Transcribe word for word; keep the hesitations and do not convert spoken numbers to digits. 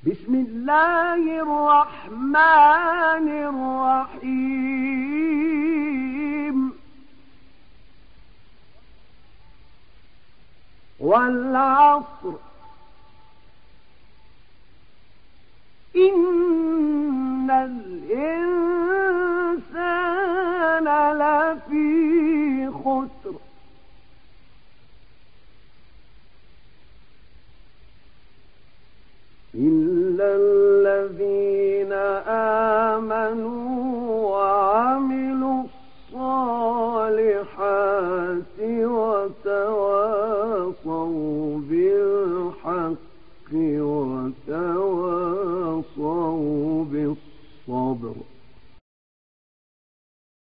بسم الله الرحمن الرحيم والعصر إن الإنسان لفي خسر إلا الذين